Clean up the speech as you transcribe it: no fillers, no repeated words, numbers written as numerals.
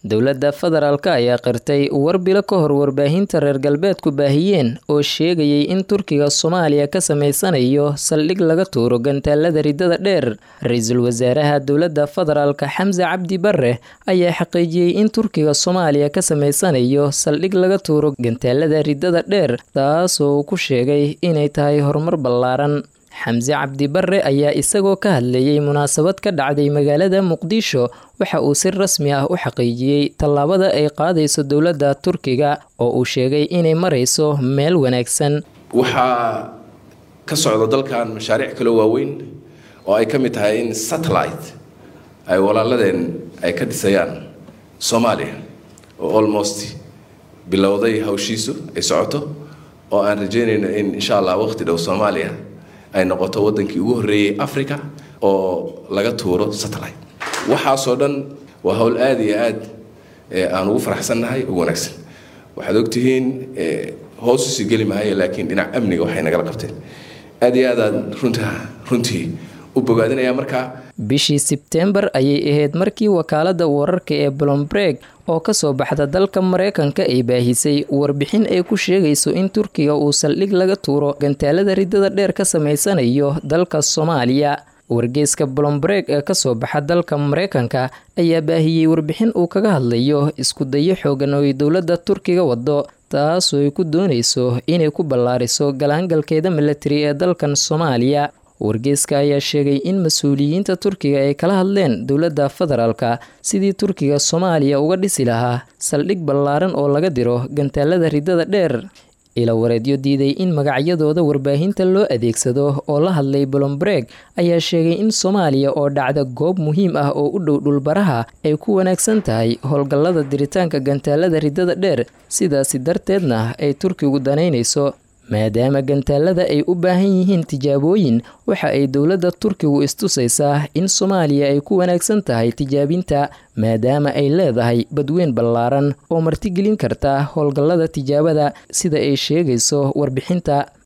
dowladda federaalka ayaa qirtay war bilo ka hor warbaahinta reer galbeedku baahiyeen oo sheegayay in Turkiga Soomaaliya ka sameysanayo saldhig laga tuuro gantaalada ridada dheer. Ra'iisul Wasaaraha dowladda federaalka Xamse Cabdi Barre ayaa xaqiijiyay in Turkiga Soomaaliya ka sameysanayo saldhig laga tuuro gantaalada ridada dheer, taasoo ku sheegay inay tahay horumar ballaaran. Xamse Cabdi Barre ayaa isagoo ka hadlayay munaasabad ka dhacday magaalada Muqdisho waxa uu si rasmi ah u xaqiijiyay tallaabada ay qaadayso dowladda Turkiga oo uu sheegay inay marayso meel wanaagsan. Waxa ka socda dalkan mashaariic kale waaweyn oo ay ka mid tahay in satellite ay walaaladeen ay ka dhisayaan Soomaaliya oo almost bilowday hawshiisu ay socoto oo aan rajeynayno in insha Allah waqti dhow Soomaaliya ay noqoto wadankii ugu horeeyay Afrika oo laga tuuro satellite. Waxa soo dhan waa hawl aad iyo aad aan ugu faraxsanahay ugu wanaagsan. Waxaad ogtihiin hoos u sii gali maayo laakiin dhinac amniga waxay naga qabteen. Aad iyo aad runtii u bogaadinaya marka bishii September ayay ahayd markii wakaaladda wararka ee Bloomberg oo ka soo baxda dalka Mareykanka ay baahisay warbixin ay ku sheegayso in Turkiga uu saldhig laga tuuro gantaalada ridada dheer ka sameysanayo dalka Soomaaliya. Wargeyska Bloomberg ee ka soo baxa dalka Mareykanka ayaa baahiyay warbixin uu kaga hadlayo isku dayo xoogan oo dowladda Turkiga wado, taasoo ay ku doonayso inay ku ballaariso galaangalkeeda military ee dalkan Soomaaliya. Wargeyska ayaa sheegay in mas'uuliyiinta Turkiga ay kala hadleen dowladda federaalka sidii Turkiga Soomaaliya uga dhisi lahaa saldhig ballaaran oo laga diro gantaalada ridada dheer. Ila wareedyo diiday in magacyadooda warbaahinta loo adeegsado oo la hadlay Bloomberg ayaa sheegay in Soomaaliya oo dhacda goob muhiim ah oo u dhow dhulbaraha ay ku wanaagsan tahay howlgallada diritaanka gantaalada ridada dheer, sidaas darteedna ay Turkigu danaynayso. maadaama gantaalada ay u baahan yihiin tijaabooyin, waxa ay dowladda Turkigu istusaysaa in Soomaaliya ay ku wanaagsan tahay tijaabinta maadaama ay leedahay badweyn ballaaran oo martigelin karta howlgallada tijaabada sida ay sheegayso warbixinta.